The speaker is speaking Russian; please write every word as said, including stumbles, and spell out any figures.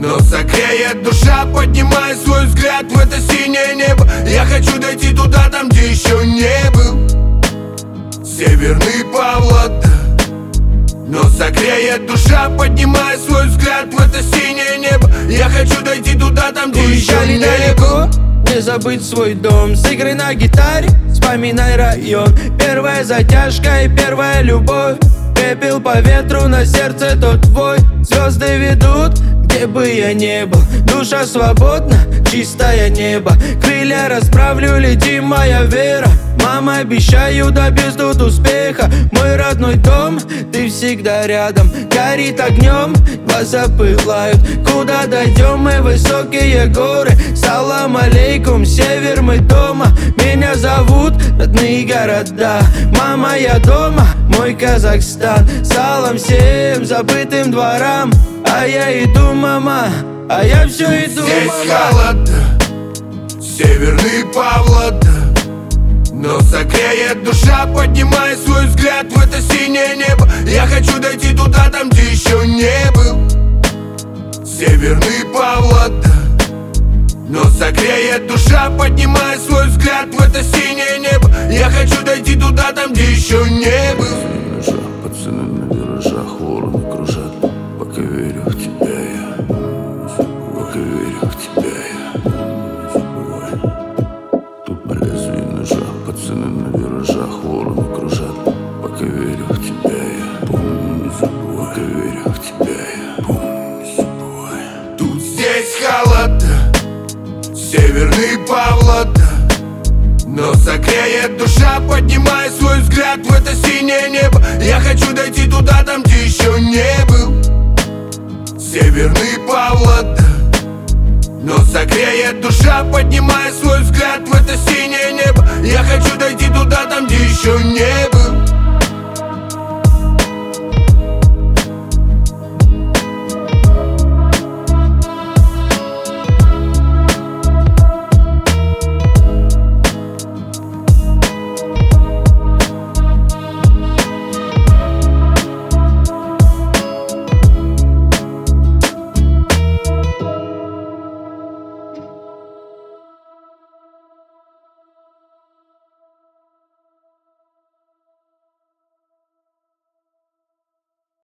но согреет душа, поднимая свой взгляд в это синее небо. Я хочу дойти туда, там, где еще не был. Северный Павлодар. Но согреет душа, поднимая свой взгляд в это синее небо. Я хочу дойти туда, там, где еще не был. Не забыть свой дом, сыграй на гитаре, вспоминай район. Первая затяжка и первая любовь. Пепел по ветру, на сердце тот твой. Звезды ведут, где бы я не был. Душа свободна, чистое небо. Крылья расправлю, лети, моя вера. Мама, обещаю, добьюсь тут успеха. Мой родной дом, ты всегда рядом. Горит огнем, глаза пылают. Куда дойдем мы, высокие горы? Салам алейкум, север, мы дома. Меня зовут родные города. Мама, я дома, мой Казахстан. Салам всем забытым дворам. А я иду, мама, а я все иду, здесь мама. холода, Северный Павлодар. Но согреет душа, поднимая свой взгляд в это синее небо. Я хочу дойти туда, там, где еще не был. Северный Павлодар. Но согреет душа, поднимая свой взгляд в это синее небо. Я хочу дойти туда, там, где еще не был. Пацаны на виражах, вороны кружат. Пока верю в тебя я, пока верю в тебя я. Тут по лезвию ножа, пацаны на виражах, вороны кружат. Пока верю в тебя я, помни, не забывай. Пока верю в тебя я, помни, не забывай. Тут здесь холода, Северный Павлодар. Но согреет душа, поднимая свой взгляд в это синее небо. Я хочу дойти туда, там, где еще не был. Северный Павлодар. Но согреет душа, поднимая свой взгляд в это синее небо. Я хочу дойти туда, там, где еще не был.